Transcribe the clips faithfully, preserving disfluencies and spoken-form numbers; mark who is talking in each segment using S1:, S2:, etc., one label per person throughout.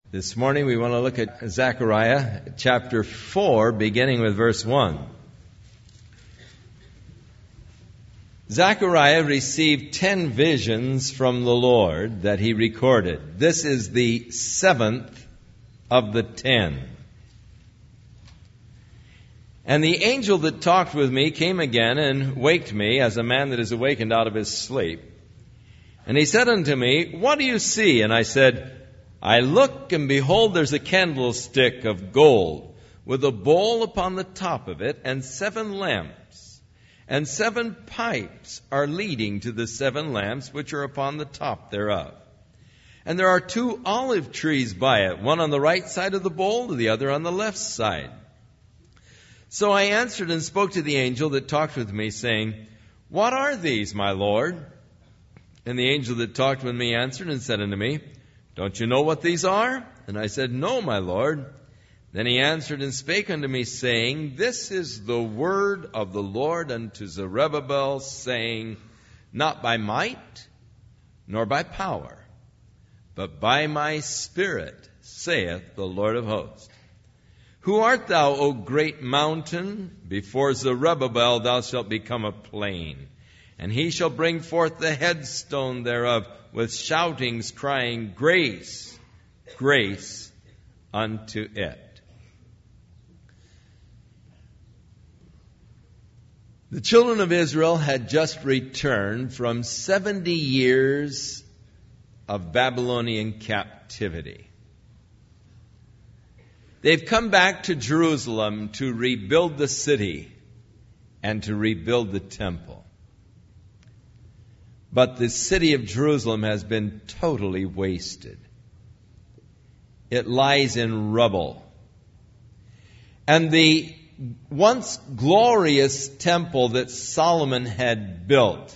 S1: This morning we want to look at Zechariah chapter four, beginning with verse one. Zechariah received ten visions from the Lord that he recorded. This is the seventh of the ten. And the angel that talked with me came again and waked me as a man that is awakened out of his sleep. And he said unto me, What do you see? And I said, I look, and behold, there's a candlestick of gold, with a bowl upon the top of it, and seven lamps. And seven pipes are leading to the seven lamps which are upon the top thereof. And there are two olive trees by it, one on the right side of the bowl, and the other on the left side. So I answered and spoke to the angel that talked with me, saying, What are these, my Lord? And the angel that talked with me answered and said unto me, Don't you know what these are? And I said, No, my Lord. Then he answered and spake unto me, saying, This is the word of the Lord unto Zerubbabel, saying, Not by might, nor by power, but by my Spirit, saith the Lord of hosts. Who art thou, O great mountain? Before Zerubbabel thou shalt become a plain. And he shall bring forth the headstone thereof with shoutings, crying, Grace, grace unto it. The children of Israel had just returned from seventy years of Babylonian captivity. They've come back to Jerusalem to rebuild the city and to rebuild the temple. But the city of Jerusalem has been totally wasted. It lies in rubble. And the once glorious temple that Solomon had built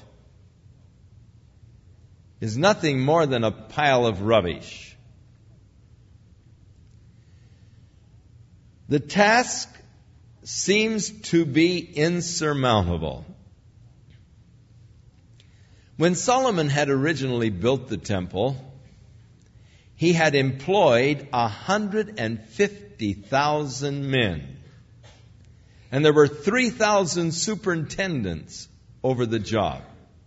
S1: is nothing more than a pile of rubbish. The task seems to be insurmountable. When Solomon had originally built the temple, he had employed one hundred fifty thousand men. And there were three thousand superintendents over the job.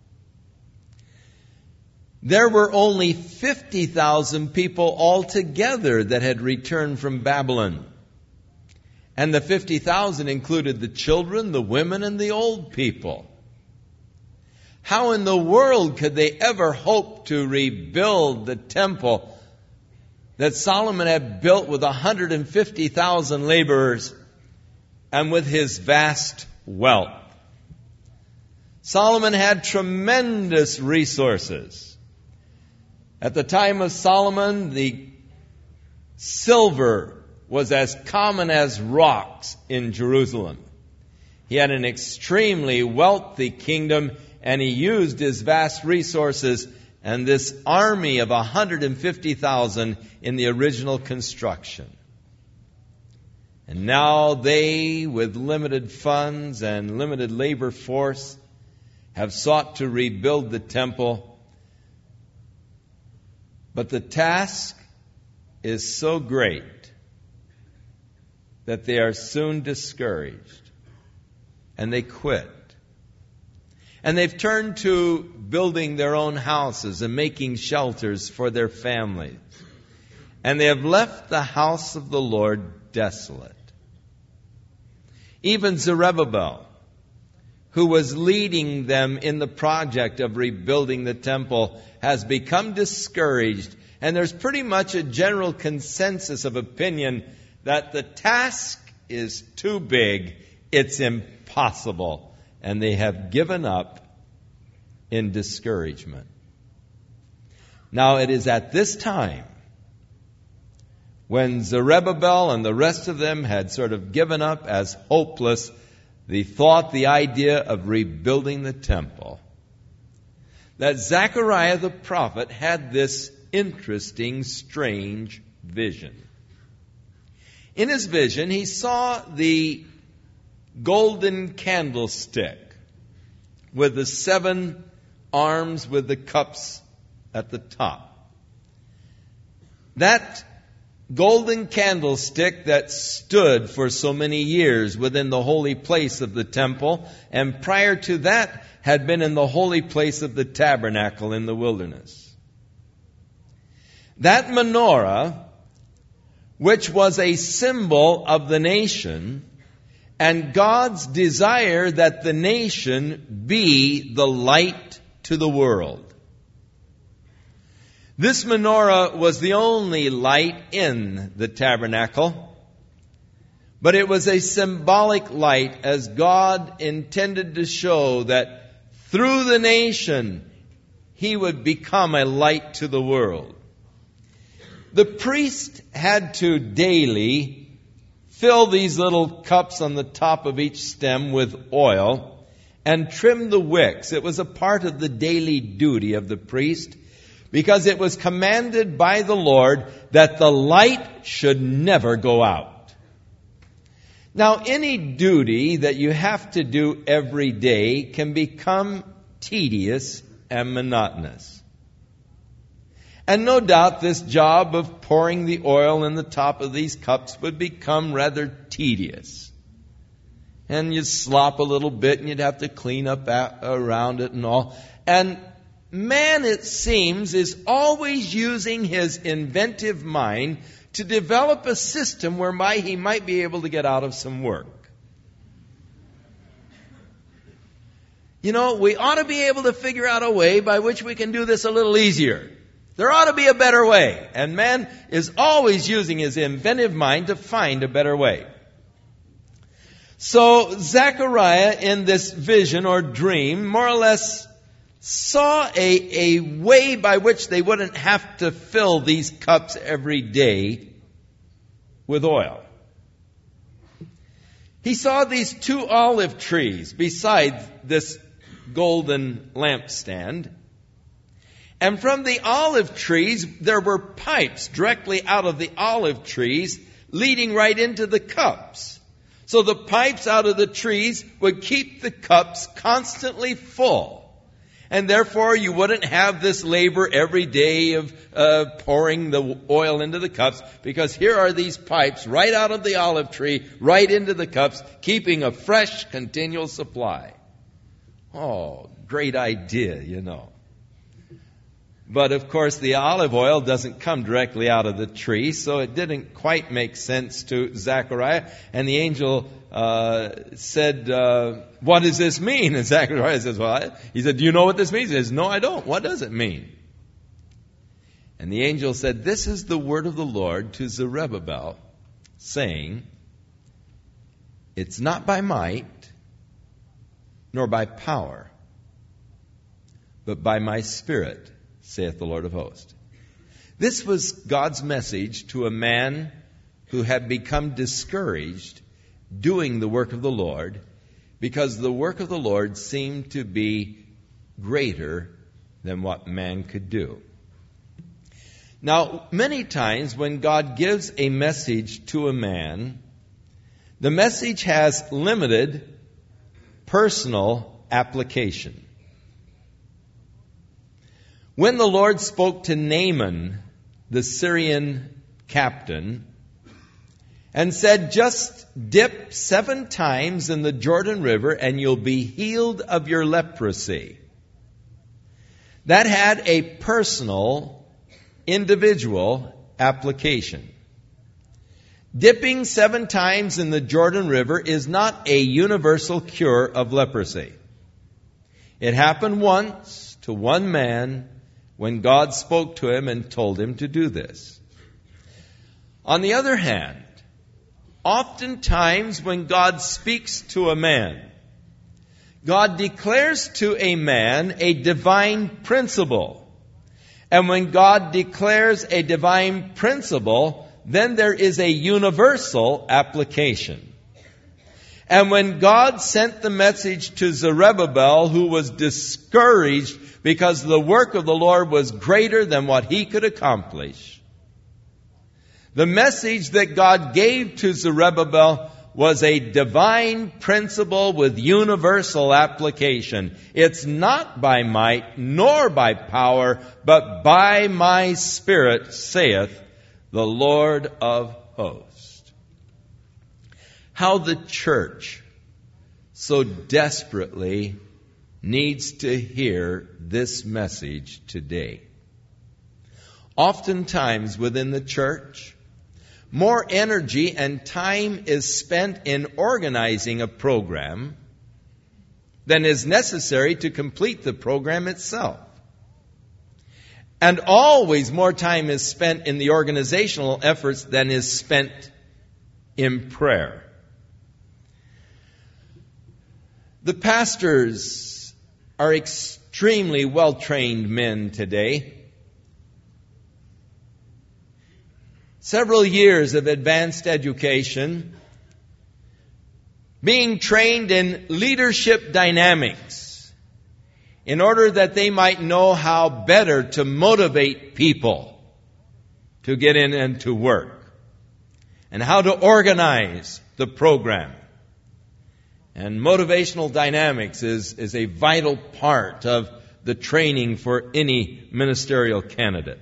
S1: There were only fifty thousand people altogether that had returned from Babylon. And the fifty thousand included the children, the women, and the old people. How in the world could they ever hope to rebuild the temple that Solomon had built with one hundred fifty thousand laborers and with his vast wealth? Solomon had tremendous resources. At the time of Solomon, the silver was as common as rocks in Jerusalem. He had an extremely wealthy kingdom, and he used his vast resources and this army of one hundred fifty thousand in the original construction. And now they, with limited funds and limited labor force, have sought to rebuild the temple. But the task is so great that they are soon discouraged, and they quit. And they've turned to building their own houses and making shelters for their families. And they have left the house of the Lord desolate. Even Zerubbabel, who was leading them in the project of rebuilding the temple, has become discouraged. And there's pretty much a general consensus of opinion that the task is too big, it's impossible, and they have given up in discouragement. Now it is at this time, when Zerubbabel and the rest of them had sort of given up as hopeless the thought, the idea of rebuilding the temple, that Zechariah the prophet had this interesting, strange vision. In his vision, he saw the golden candlestick with the seven arms with the cups at the top. That golden candlestick that stood for so many years within the holy place of the temple, and prior to that had been in the holy place of the tabernacle in the wilderness. That menorah, which was a symbol of the nation, and God's desire that the nation be the light to the world. This menorah was the only light in the tabernacle, but it was a symbolic light as God intended to show that through the nation He would become a light to the world. The priest had to daily fill these little cups on the top of each stem with oil and trim the wicks. It was a part of the daily duty of the priest, because it was commanded by the Lord that the light should never go out. Now, any duty that you have to do every day can become tedious and monotonous. And no doubt this job of pouring the oil in the top of these cups would become rather tedious. And you'd slop a little bit and you'd have to clean up around it and all. And man, it seems, is always using his inventive mind to develop a system whereby he might be able to get out of some work. You know, we ought to be able to figure out a way by which we can do this a little easier. There ought to be a better way. And man is always using his inventive mind to find a better way. So Zechariah, in this vision or dream, more or less saw a, a way by which they wouldn't have to fill these cups every day with oil. He saw these two olive trees beside this golden lampstand. And from the olive trees, there were pipes directly out of the olive trees leading right into the cups. So the pipes out of the trees would keep the cups constantly full. And therefore, you wouldn't have this labor every day of uh, pouring the oil into the cups, because here are these pipes right out of the olive tree, right into the cups, keeping a fresh, continual supply. Oh, great idea, you know. But of course, the olive oil doesn't come directly out of the tree, so it didn't quite make sense to Zechariah. And the angel uh, said, uh, what does this mean? And Zechariah says, well, he said, do you know what this means? He says, no, I don't. What does it mean? And the angel said, this is the word of the Lord to Zerubbabel, saying, it's not by might, nor by power, but by my Spirit, saith the Lord of hosts. This was God's message to a man who had become discouraged doing the work of the Lord, because the work of the Lord seemed to be greater than what man could do. Now, many times when God gives a message to a man, the message has limited personal application. When the Lord spoke to Naaman, the Syrian captain, and said, just dip seven times in the Jordan River and you'll be healed of your leprosy, that had a personal, individual application. Dipping seven times in the Jordan River is not a universal cure of leprosy. It happened once to one man when God spoke to him and told him to do this. On the other hand, oftentimes when God speaks to a man, God declares to a man a divine principle. And when God declares a divine principle, then there is a universal application. And when God sent the message to Zerubbabel, who was discouraged because the work of the Lord was greater than what he could accomplish, the message that God gave to Zerubbabel was a divine principle with universal application. It's not by might nor by power, but by my Spirit, saith the Lord of hosts. How the church so desperately needs to hear this message today. Oftentimes within the church, more energy and time is spent in organizing a program than is necessary to complete the program itself. And always more time is spent in the organizational efforts than is spent in prayer. The pastors are extremely well-trained men today. Several years of advanced education, being trained in leadership dynamics in order that they might know how better to motivate people to get in and to work, and how to organize the program. And motivational dynamics is, is a vital part of the training for any ministerial candidate.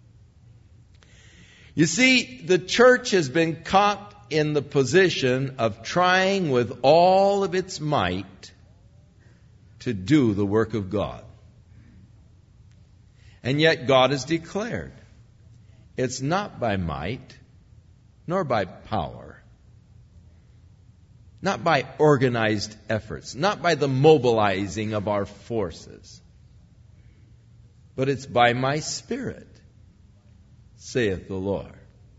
S1: You see, the church has been caught in the position of trying with all of its might to do the work of God. And yet God has declared, it's not by might, nor by power, not by organized efforts, not by the mobilizing of our forces, but it's by my Spirit, saith the Lord.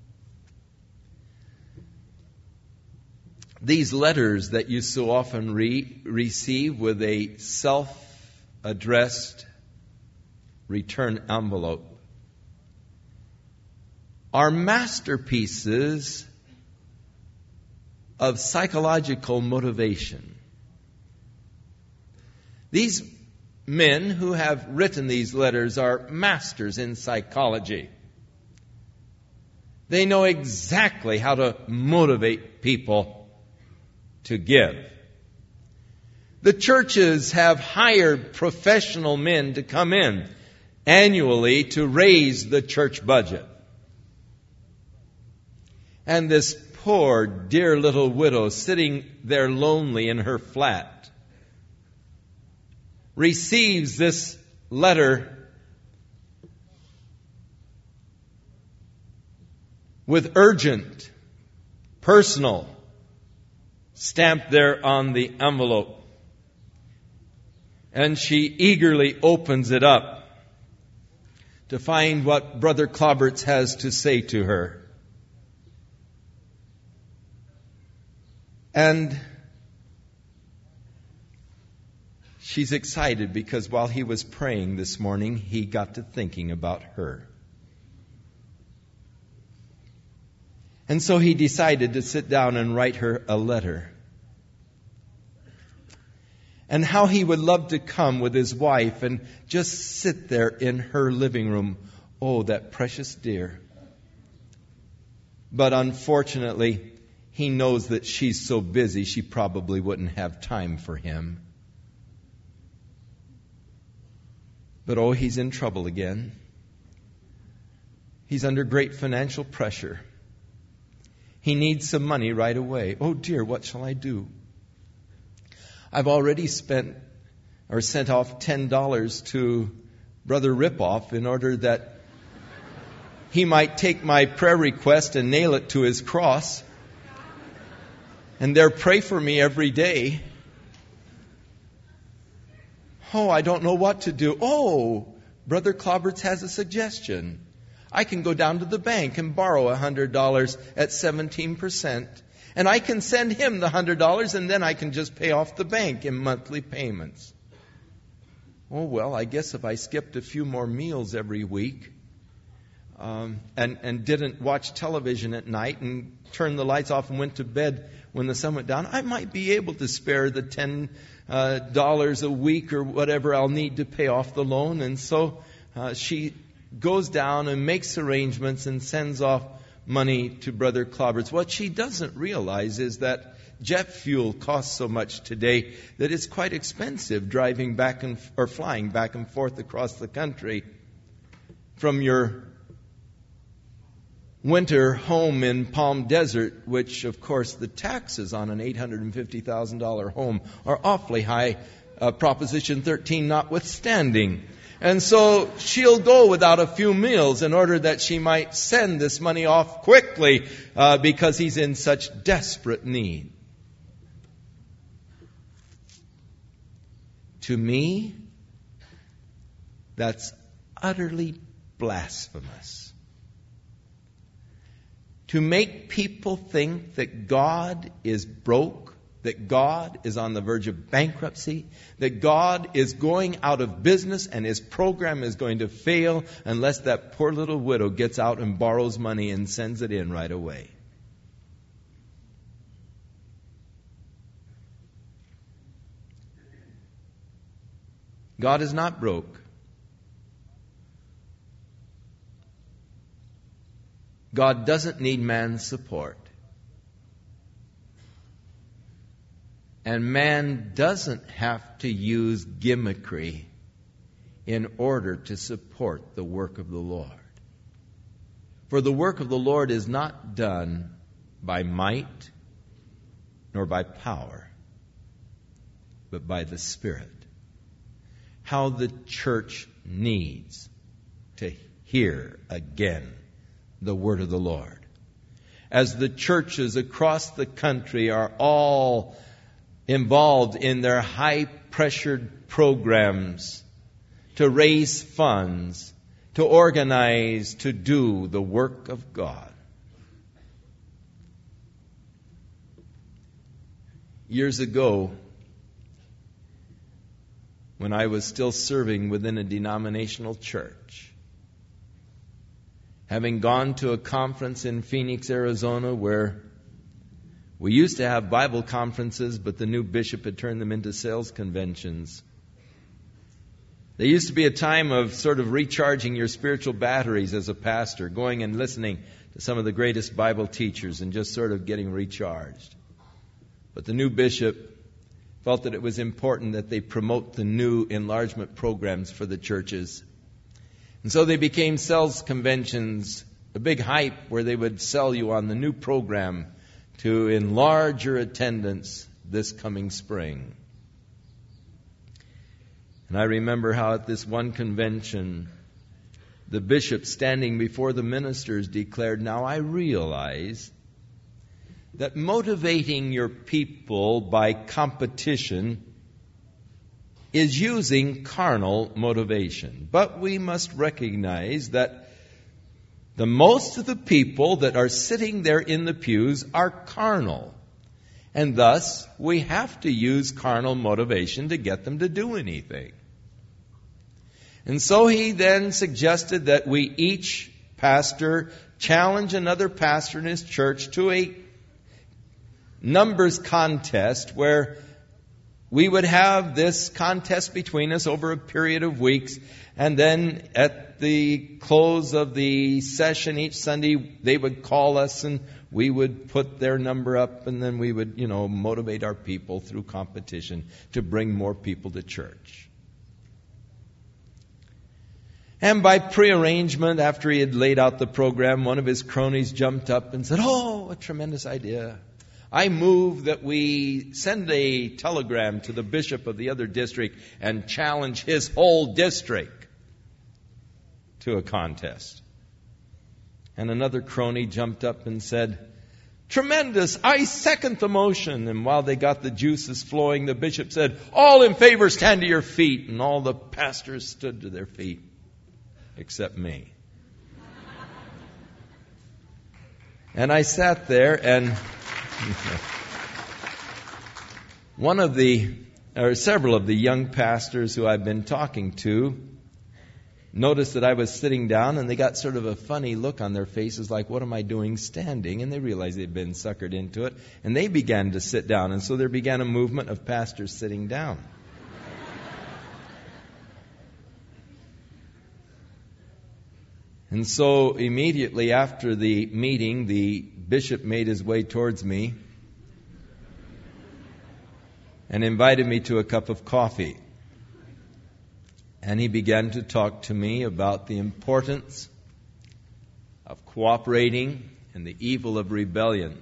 S1: These letters that you so often re- receive with a self-addressed return envelope are masterpieces of psychological motivation. These men who have written these letters are masters in psychology. They know exactly how to motivate people to give. The churches have hired professional men to come in annually to raise the church budget. And this poor, dear little widow sitting there lonely in her flat receives this letter with urgent, personal, stamped there on the envelope. And she eagerly opens it up to find what Brother Clobberts has to say to her. And she's excited because while he was praying this morning, he got to thinking about her. And so he decided to sit down and write her a letter. And how he would love to come with his wife and just sit there in her living room. Oh, that precious dear. But unfortunately, he knows that she's so busy she probably wouldn't have time for him. But oh, he's in trouble again. He's under great financial pressure. He needs some money right away. Oh dear, what shall I do? I've already spent or sent off ten dollars to Brother Ripoff in order that he might take my prayer request and nail it to his cross. And there pray for me every day. Oh, I don't know what to do. Oh, Brother Clobberts has a suggestion. I can go down to the bank and borrow one hundred dollars at seventeen percent. And I can send him the one hundred dollars and then I can just pay off the bank in monthly payments. Oh, well, I guess if I skipped a few more meals every week um, and, and didn't watch television at night and turned the lights off and went to bed when the sun went down, I might be able to spare the ten dollars a week or whatever I'll need to pay off the loan. And so uh, she goes down and makes arrangements and sends off money to Brother Clobberts. What she doesn't realize is that jet fuel costs so much today that it's quite expensive driving back and or flying back and forth across the country from your winter home in Palm Desert, which, of course, the taxes on an eight hundred fifty thousand dollars home are awfully high, uh, Proposition thirteen notwithstanding. And so she'll go without a few meals in order that she might send this money off quickly uh, because he's in such desperate need. To me, that's utterly blasphemous. To make people think that God is broke, that God is on the verge of bankruptcy, that God is going out of business and His program is going to fail unless that poor little widow gets out and borrows money and sends it in right away. God is not broke. God doesn't need man's support. And man doesn't have to use gimmickry in order to support the work of the Lord. For the work of the Lord is not done by might nor by power, but by the Spirit. How the church needs to hear again the word of the Lord. As the churches across the country are all involved in their high-pressured programs to raise funds, to organize, to do the work of God. Years ago, when I was still serving within a denominational church, having gone to a conference in Phoenix, Arizona, where we used to have Bible conferences, but the new bishop had turned them into sales conventions. There used to be a time of sort of recharging your spiritual batteries as a pastor, going and listening to some of the greatest Bible teachers and just sort of getting recharged. But the new bishop felt that it was important that they promote the new enlargement programs for the churches. And so they became sales conventions, a big hype where they would sell you on the new program to enlarge your attendance this coming spring. And I remember how at this one convention, the bishop standing before the ministers declared, "Now I realize that motivating your people by competition is using carnal motivation. But we must recognize that the most of the people that are sitting there in the pews are carnal. And thus, we have to use carnal motivation to get them to do anything." And so he then suggested that we each pastor challenge another pastor in his church to a numbers contest where we would have this contest between us over a period of weeks, and then at the close of the session each Sunday, they would call us and we would put their number up, and then we would, you know, motivate our people through competition to bring more people to church. And by prearrangement, after he had laid out the program, one of his cronies jumped up and said, "Oh, a tremendous idea. I move that we send a telegram to the bishop of the other district and challenge his whole district to a contest." And another crony jumped up and said, "Tremendous, I second the motion." And while they got the juices flowing, the bishop said, "All in favor, stand to your feet." And all the pastors stood to their feet, except me. And I sat there, and one of the, or several of the young pastors who I've been talking to noticed that I was sitting down, and they got sort of a funny look on their faces like, "What am I doing standing?" And they realized they'd been suckered into it, and they began to sit down. And so there began a movement of pastors sitting down. And so immediately after the meeting, the bishop made his way towards me and invited me to a cup of coffee. And he began to talk to me about the importance of cooperating and the evil of rebellion.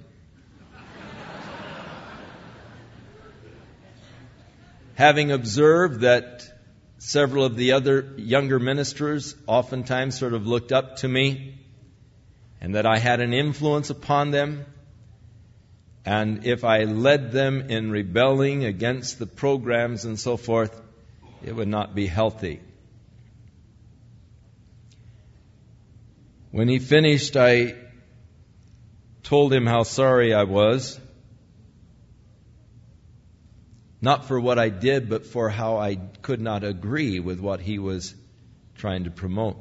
S1: Having observed that several of the other younger ministers oftentimes sort of looked up to me, and that I had an influence upon them, and if I led them in rebelling against the programs and so forth, it would not be healthy. When he finished, I told him how sorry I was, not for what I did, but for how I could not agree with what he was trying to promote.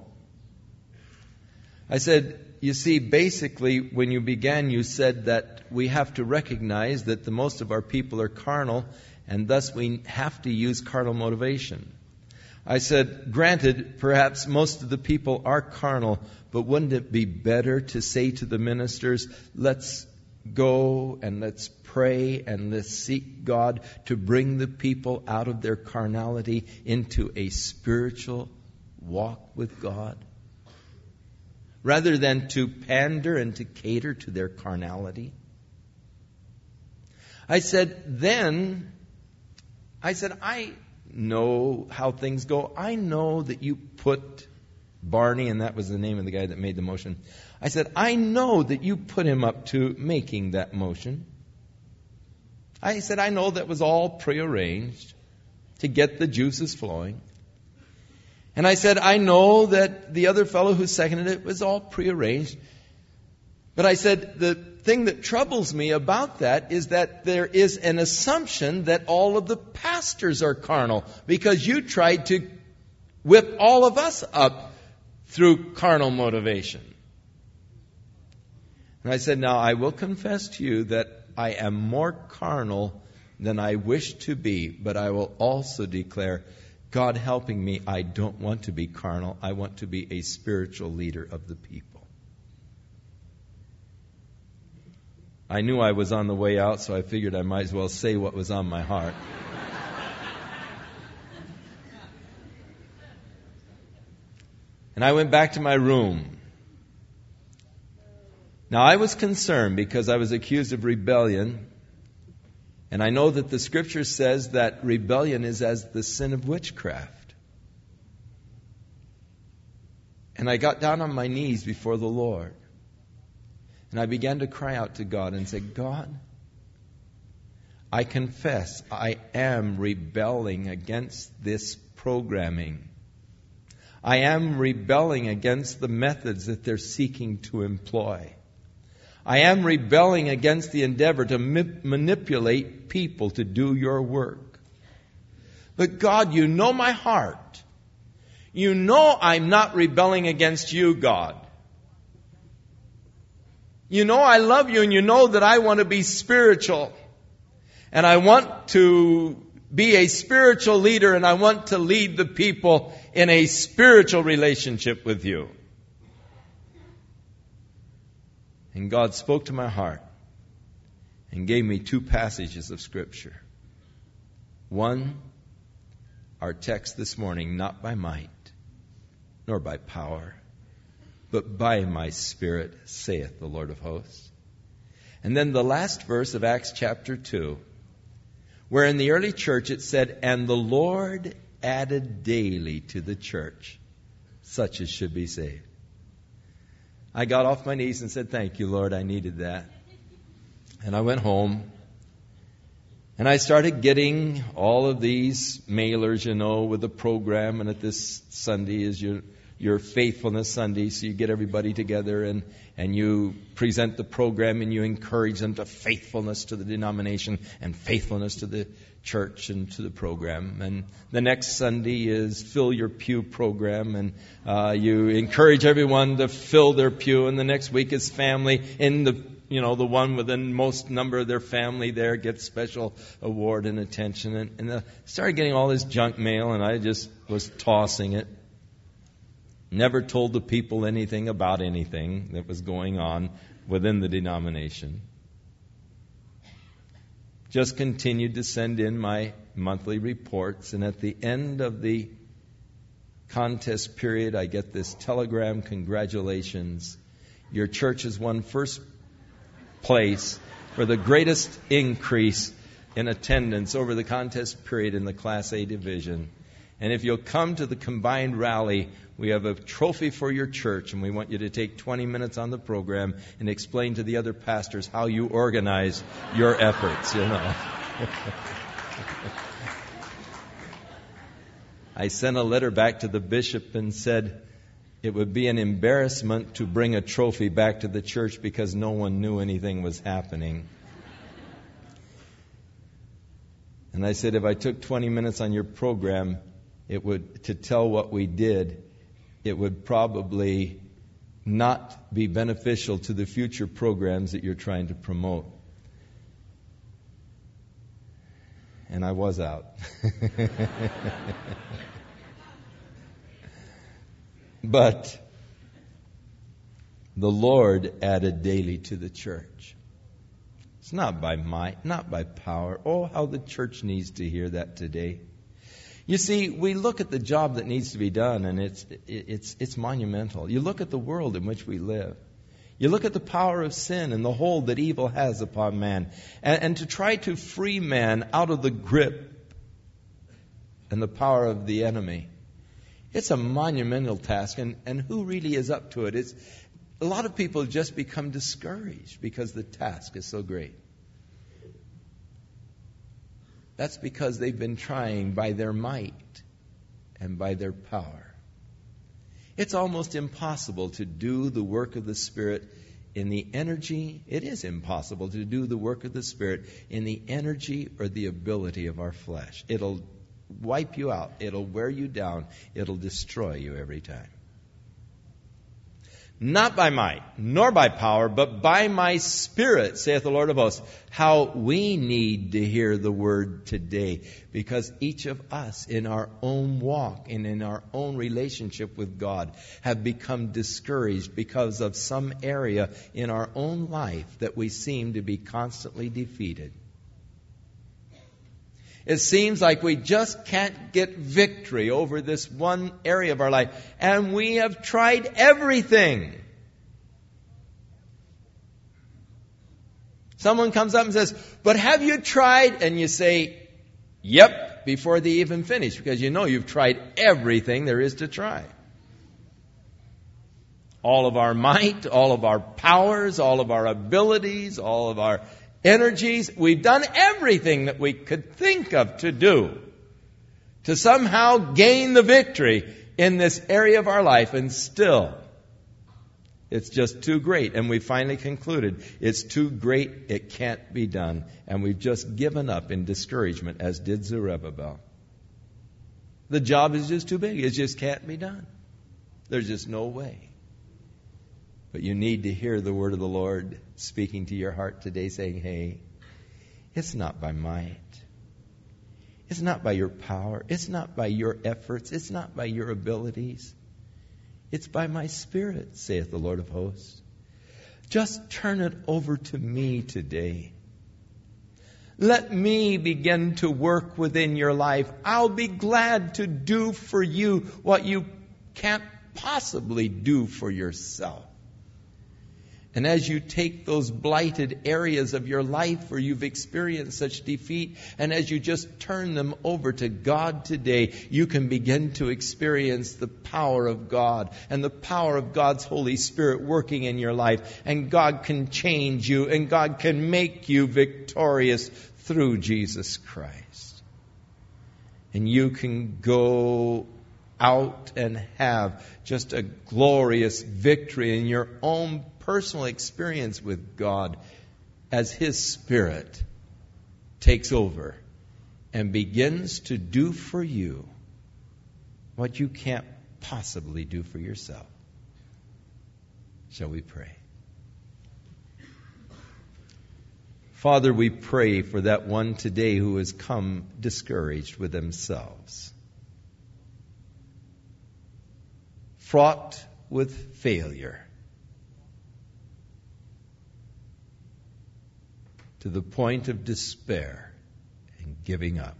S1: I said, you see, basically, when you began, you said that we have to recognize that the most of our people are carnal, and thus we have to use carnal motivation. I said, granted, perhaps most of the people are carnal, but wouldn't it be better to say to the ministers, let's go and let's pray and let's seek God to bring the people out of their carnality into a spiritual walk with God, rather than to pander and to cater to their carnality? I said, then, I said, I know how things go. I know that you put Barney, and that was the name of the guy that made the motion. I said, I know that you put him up to making that motion. I said, I know that was all prearranged to get the juices flowing. And I said, I know that the other fellow who seconded it was all prearranged. But I said, the thing that troubles me about that is that there is an assumption that all of the pastors are carnal, because you tried to whip all of us up through carnal motivation. And I said, now I will confess to you that I am more carnal than I wish to be, but I will also declare, God helping me, I don't want to be carnal. I want to be a spiritual leader of the people. I knew I was on the way out, so I figured I might as well say what was on my heart. And I went back to my room. Now, I was concerned because I was accused of rebellion. And I know that the Scripture says that rebellion is as the sin of witchcraft. And I got down on my knees before the Lord. And I began to cry out to God and say, God, I confess I am rebelling against this programming. I am rebelling against the methods that they're seeking to employ. I am rebelling against the endeavor to ma- manipulate people to do your work. But God, you know my heart. You know I'm not rebelling against you, God. You know I love you, and you know that I want to be spiritual. And I want to be a spiritual leader, and I want to lead the people in a spiritual relationship with you. And God spoke to my heart and gave me two passages of Scripture. One, our text this morning, not by might, nor by power, but by my Spirit, saith the Lord of hosts. And then the last verse of Acts chapter two, where in the early church it said, and the Lord added daily to the church such as should be saved. I got off my knees and said, thank you, Lord, I needed that. And I went home. And I started getting all of these mailers, you know, with the program. And at this Sunday is your your faithfulness Sunday. So you get everybody together and, and you present the program and you encourage them to faithfulness to the denomination and faithfulness to the church and to the program. And the next Sunday is fill your pew program, and uh, you encourage everyone to fill their pew. And the next week is family. In the you know the one with the most number of their family there gets special award and attention. And, and I started getting all this junk mail, and I just was tossing it. Never told the people anything about anything that was going on within the denomination. Just continued to send in my monthly reports. And at the end of the contest period, I get this telegram, congratulations. Your church has won first place for the greatest increase in attendance over the contest period in the Class A division. And if you'll come to the combined rally, we have a trophy for your church, and we want you to take twenty minutes on the program and explain to the other pastors how you organize your efforts, you know. I sent a letter back to the bishop and said it would be an embarrassment to bring a trophy back to the church because no one knew anything was happening. And I said, if I took twenty minutes on your program, it would to tell what we did, it would probably not be beneficial to the future programs that you're trying to promote. And I was out. But the Lord added daily to the church. It's not by might, not by power. Oh, how the church needs to hear that today. You see, we look at the job that needs to be done, and it's it's it's monumental. You look at the world in which we live. You look at the power of sin and the hold that evil has upon man. And, and to try to free man out of the grip and the power of the enemy. It's a monumental task, and, and who really is up to it? It's, a lot of people just become discouraged because the task is so great. That's because they've been trying by their might and by their power. It's almost impossible to do the work of the Spirit in the energy. It is impossible to do the work of the Spirit in the energy or the ability of our flesh. It'll wipe you out. It'll wear you down. It'll destroy you every time. Not by might, nor by power, but by my Spirit, saith the Lord of hosts. How we need to hear the word today, because each of us in our own walk and in our own relationship with God have become discouraged because of some area in our own life that we seem to be constantly defeated. It seems like we just can't get victory over this one area of our life. And we have tried everything. Someone comes up and says, but have you tried? And you say, yep, before they even finish. Because you know you've tried everything there is to try. All of our might, all of our powers, all of our abilities, all of our energies. We've done everything that we could think of to do to somehow gain the victory in this area of our life, and still it's just too great. And we finally concluded it's too great, it can't be done. And we've just given up in discouragement, as did Zerubbabel. The job is just too big. It just can't be done. There's just no way. But you need to hear the word of the Lord speaking to your heart today, saying, hey, it's not by might. It's not by your power. It's not by your efforts. It's not by your abilities. It's by my Spirit, saith the Lord of hosts. Just turn it over to me today. Let me begin to work within your life. I'll be glad to do for you what you can't possibly do for yourself. And as you take those blighted areas of your life where you've experienced such defeat, and as you just turn them over to God today, you can begin to experience the power of God and the power of God's Holy Spirit working in your life. And God can change you, and God can make you victorious through Jesus Christ. And you can go out and have just a glorious victory in your own personal experience with God as His Spirit takes over and begins to do for you what you can't possibly do for yourself. Shall we pray? Father, we pray for that one today who has come discouraged with themselves, fraught with failure, to the point of despair and giving up.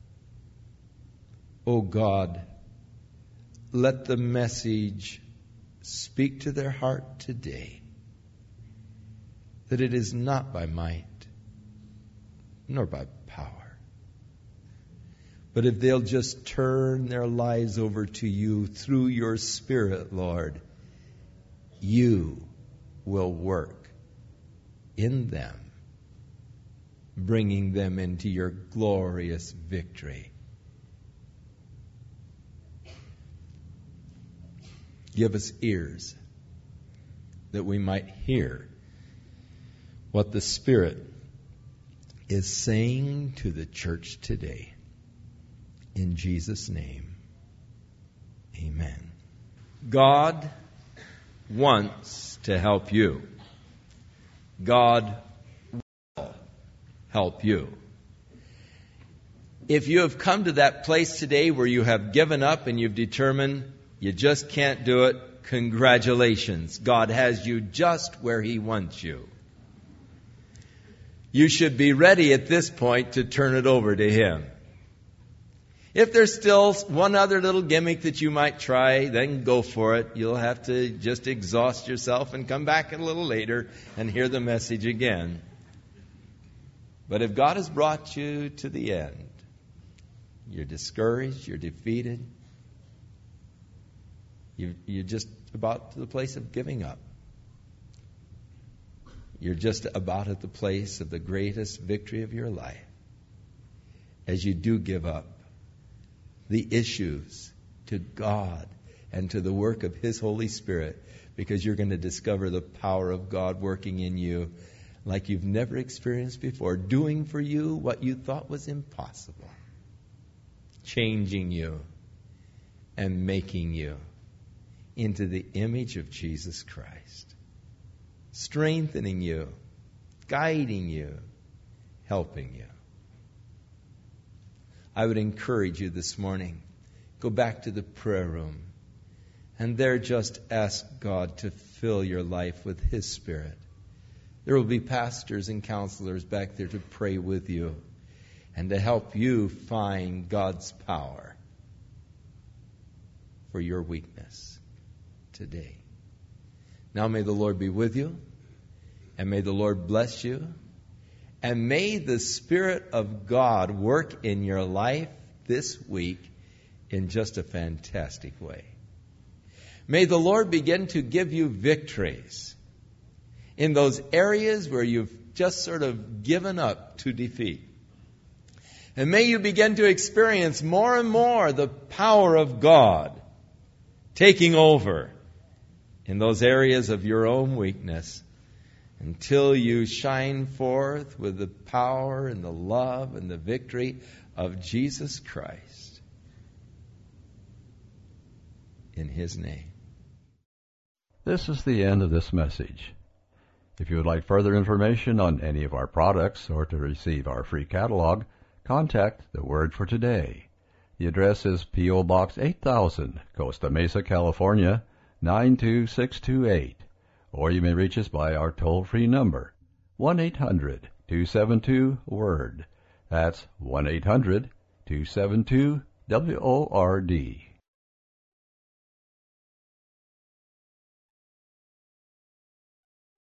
S1: Oh God, let the message speak to their heart today that it is not by might nor by power, but if they'll just turn their lives over to you through your Spirit, Lord, you will work in them, bringing them into your glorious victory. Give us ears that we might hear what the Spirit is saying to the church today. In Jesus' name, amen. God wants to help you. God will help you. If you have come to that place today where you have given up and you've determined you just can't do it, congratulations. God has you just where He wants you. You should be ready at this point to turn it over to Him. If there's still one other little gimmick that you might try, then go for it. You'll have to just exhaust yourself and come back a little later and hear the message again. But if God has brought you to the end, you're discouraged, you're defeated, you, you're just about to the place of giving up. You're just about at the place of the greatest victory of your life. As you do give up the issues to God and to the work of His Holy Spirit, because you're going to discover the power of God working in you like you've never experienced before, doing for you what you thought was impossible, changing you and making you into the image of Jesus Christ, strengthening you, guiding you, helping you. I would encourage you this morning, go back to the prayer room and there just ask God to fill your life with His Spirit. There will be pastors and counselors back there to pray with you and to help you find God's power for your weakness today. Now may the Lord be with you, and may the Lord bless you, and may the Spirit of God work in your life this week in just a fantastic way. May the Lord begin to give you victories in those areas where you've just sort of given up to defeat. And may you begin to experience more and more the power of God taking over in those areas of your own weakness, until you shine forth with the power and the love and the victory of Jesus Christ. In His name.
S2: This is the end of this message. If you would like further information on any of our products or to receive our free catalog, contact The Word for Today. The address is P O. Box eight thousand, Costa Mesa, California, nine two six two eight. Or you may reach us by our toll-free number, one eight hundred two seven two WORD. That's one eight hundred two seven two W O R D.